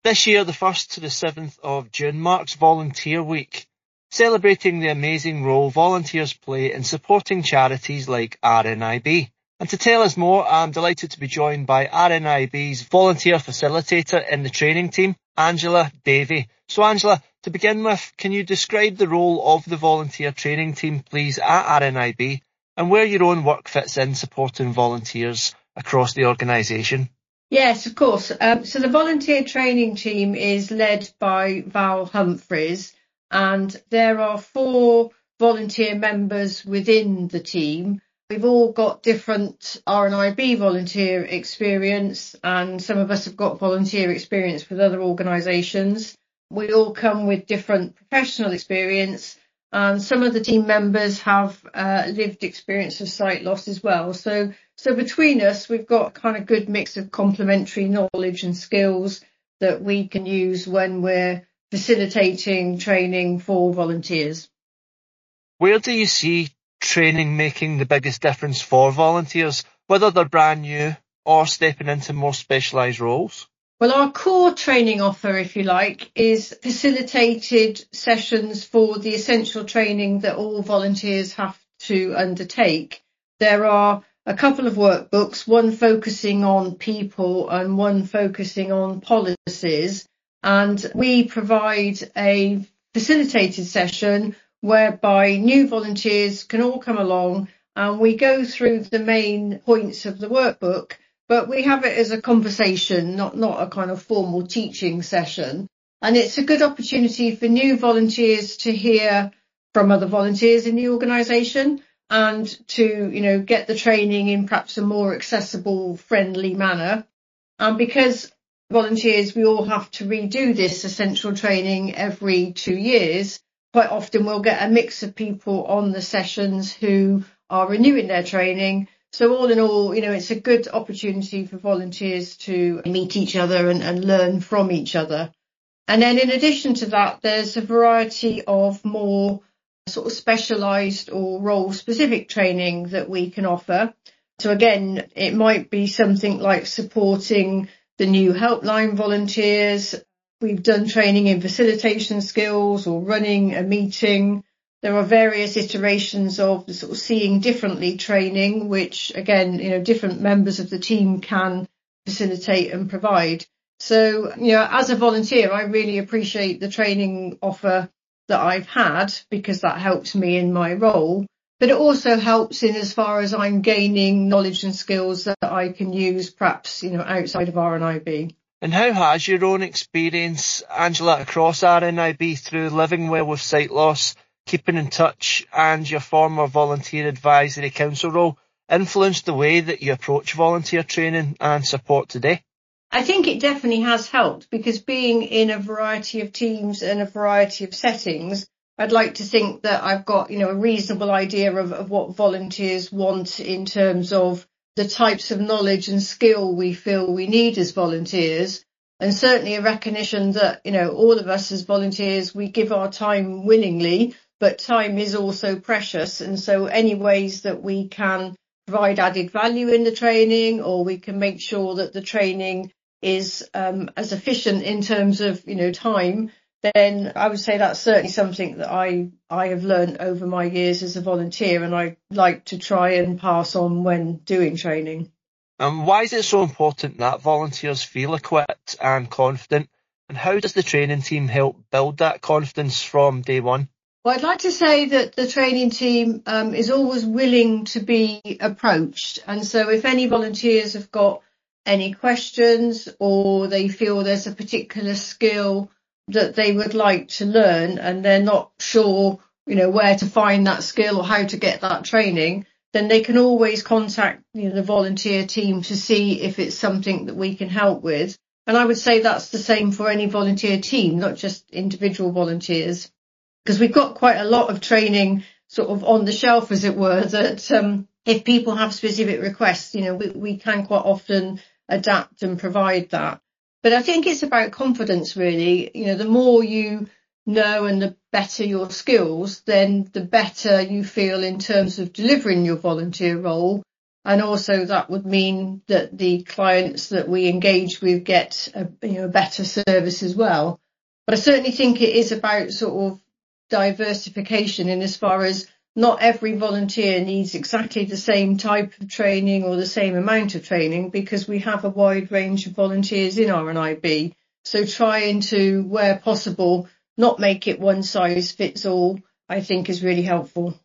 This year, the 1st to the 7th of June, marks Volunteer Week, celebrating the amazing role volunteers play in supporting charities like RNIB. And to tell us more, I'm delighted to be joined by RNIB's volunteer facilitator in the training team, Angela Davey. So Angela, to begin with, can you describe the role of the volunteer training team, please, at RNIB, and where your own work fits in supporting volunteers across the organisation? Yes, of course. So the volunteer training team is led by Val Humphreys, and there are 4 volunteer members within the team. We've all got different RNIB volunteer experience, and some of us have got volunteer experience with other organisations. We all come with different professional experience, and some of the team members have lived experience of sight loss as well. So between us, we've got a kind of good mix of complementary knowledge and skills that we can use when we're facilitating training for volunteers. Where do you see training making the biggest difference for volunteers, whether they're brand new or stepping into more specialised roles? Well, our core training offer, if you like, is facilitated sessions for the essential training that all volunteers have to undertake. There are a couple of workbooks, one focusing on people and one focusing on policies, and we provide a facilitated session whereby new volunteers can all come along and we go through the main points of the workbook, but we have it as a conversation, not a kind of formal teaching session. And it's a good opportunity for new volunteers to hear from other volunteers in the organisation and to, get the training in perhaps a more accessible, friendly manner. And because volunteers, we all have to redo this essential training every 2 years, quite often we'll get a mix of people on the sessions who are renewing their training. So all in all, it's a good opportunity for volunteers to meet each other and learn from each other. And then in addition to that, there's a variety of more sort of specialised or role-specific training that we can offer. So again, it might be something like supporting the new helpline volunteers. We've done training in facilitation skills or running a meeting. There are various iterations of the sort of seeing differently training, which again, different members of the team can facilitate and provide. So, as a volunteer, I really appreciate the training offer that I've had because that helps me in my role. But it also helps in as far as I'm gaining knowledge and skills that I can use perhaps, outside of RNIB. And how has your own experience, Angela, across RNIB through living well with sight loss, keeping in touch, and your former volunteer advisory council role influenced the way that you approach volunteer training and support today? I think it definitely has helped because being in a variety of teams and a variety of settings, I'd like to think that I've got, a reasonable idea of what volunteers want in terms of the types of knowledge and skill we feel we need as volunteers. And certainly a recognition that, all of us as volunteers, we give our time willingly, but time is also precious. And so any ways that we can provide added value in the training, or we can make sure that the training is as efficient in terms of, time, then I would say that's certainly something that I have learned over my years as a volunteer, and I like to try and pass on when doing training. And why is it so important that volunteers feel equipped and confident? And how does the training team help build that confidence from day one? Well, I'd like to say that the training team is always willing to be approached. And so if any volunteers have got any questions or they feel there's a particular skill that they would like to learn and they're not sure, where to find that skill or how to get that training, then they can always contact the volunteer team to see if it's something that we can help with. And I would say that's the same for any volunteer team, not just individual volunteers, because we've got quite a lot of training sort of on the shelf, as it were, that if people have specific requests, we can quite often adapt and provide that. But I think it's about confidence, really. The more you know and the better your skills, then the better you feel in terms of delivering your volunteer role. And also that would mean that the clients that we engage with get a better service as well. But I certainly think it is about sort of diversification in as far as not every volunteer needs exactly the same type of training or the same amount of training, because we have a wide range of volunteers in RNIB. So trying to, where possible, not make it one size fits all, I think is really helpful.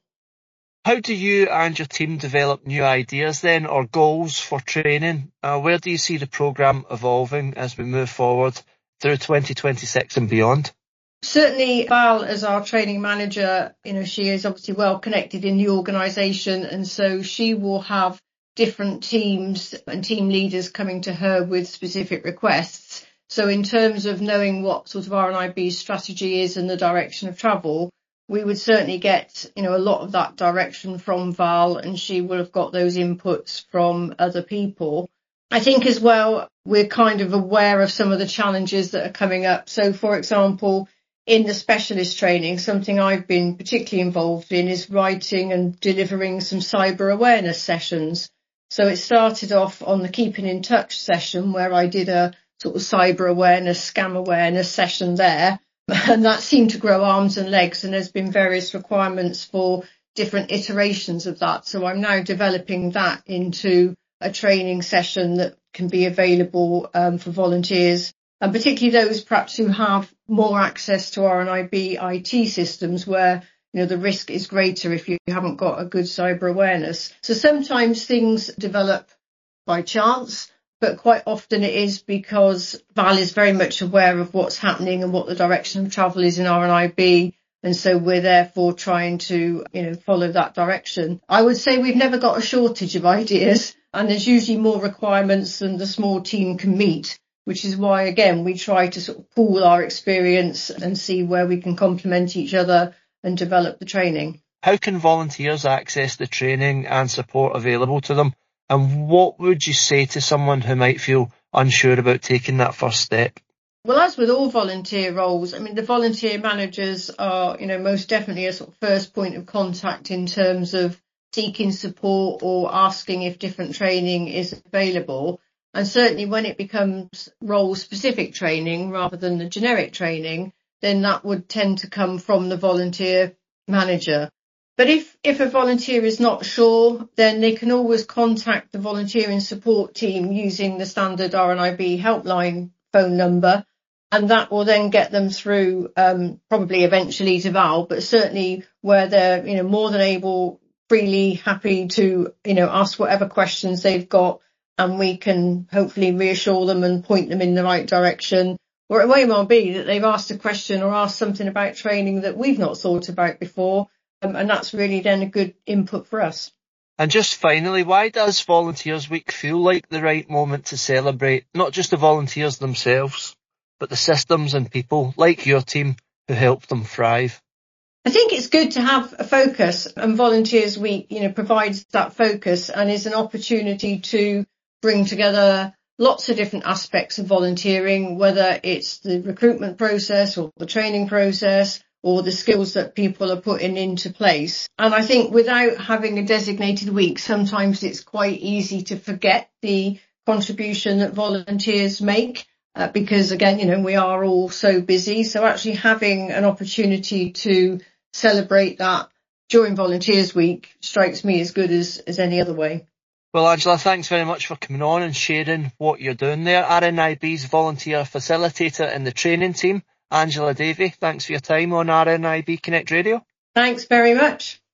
How do you and your team develop new ideas then, or goals for training? Where do you see the programme evolving as we move forward through 2026 and beyond? Certainly, Val, as our training manager, she is obviously well connected in the organisation, and so she will have different teams and team leaders coming to her with specific requests. So in terms of knowing what sort of RNIB strategy is and the direction of travel, we would certainly get, a lot of that direction from Val, and she will have got those inputs from other people. I think as well, we're kind of aware of some of the challenges that are coming up. So, for example, in the specialist training, something I've been particularly involved in is writing and delivering some cyber awareness sessions. So it started off on the Keeping in Touch session, where I did a sort of cyber awareness, scam awareness session there. And that seemed to grow arms and legs, and there's been various requirements for different iterations of that. So I'm now developing that into a training session that can be available for volunteers, and particularly those perhaps who have more access to RNIB IT systems, where the risk is greater if you haven't got a good cyber awareness. So sometimes things develop by chance, but quite often it is because Val is very much aware of what's happening and what the direction of travel is in RNIB. And so we're therefore trying to, follow that direction. I would say we've never got a shortage of ideas, and there's usually more requirements than the small team can meet, which is why, again, we try to sort of pool our experience and see where we can complement each other and develop the training. How can volunteers access the training and support available to them? And what would you say to someone who might feel unsure about taking that first step? Well, as with all volunteer roles, the volunteer managers are, most definitely a sort of first point of contact in terms of seeking support or asking if different training is available. And certainly when it becomes role-specific training rather than the generic training, then that would tend to come from the volunteer manager. But if a volunteer is not sure, then they can always contact the volunteering support team using the standard RNIB helpline phone number, and that will then get them through probably eventually to Val, but certainly where they're more than able, freely happy to ask whatever questions they've got, and we can hopefully reassure them and point them in the right direction. Or it may well be that they've asked a question or asked something about training that we've not thought about before. And that's really then a good input for us. And just finally, why does Volunteers Week feel like the right moment to celebrate not just the volunteers themselves, but the systems and people like your team who help them thrive? I think it's good to have a focus, and Volunteers Week, provides that focus and is an opportunity to bring together lots of different aspects of volunteering, whether it's the recruitment process or the training process, or the skills that people are putting into place. And I think without having a designated week, sometimes it's quite easy to forget the contribution that volunteers make, because again, we are all so busy. So actually having an opportunity to celebrate that during Volunteers Week strikes me as good as any other way. Well, Angela, thanks very much for coming on and sharing what you're doing there. RNIB's volunteer facilitator in the training team, Angela Davey, thanks for your time on RNIB Connect Radio. Thanks very much.